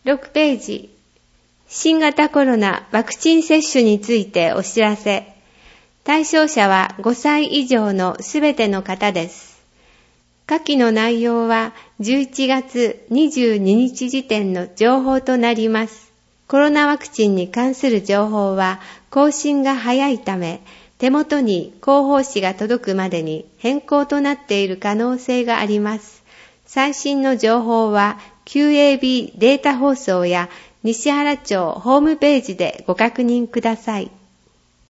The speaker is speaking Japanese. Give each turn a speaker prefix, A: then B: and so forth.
A: 6ページ、新型コロナワクチン接種についてお知らせ。対象者は5歳以上のすべての方です。下記の内容は11月22日時点の情報となります。コロナワクチンに関する情報は更新が早いため、手元に広報誌が届くまでに変更となっている可能性があります。最新の情報は QAB データ放送や西原町ホームページでご確認ください。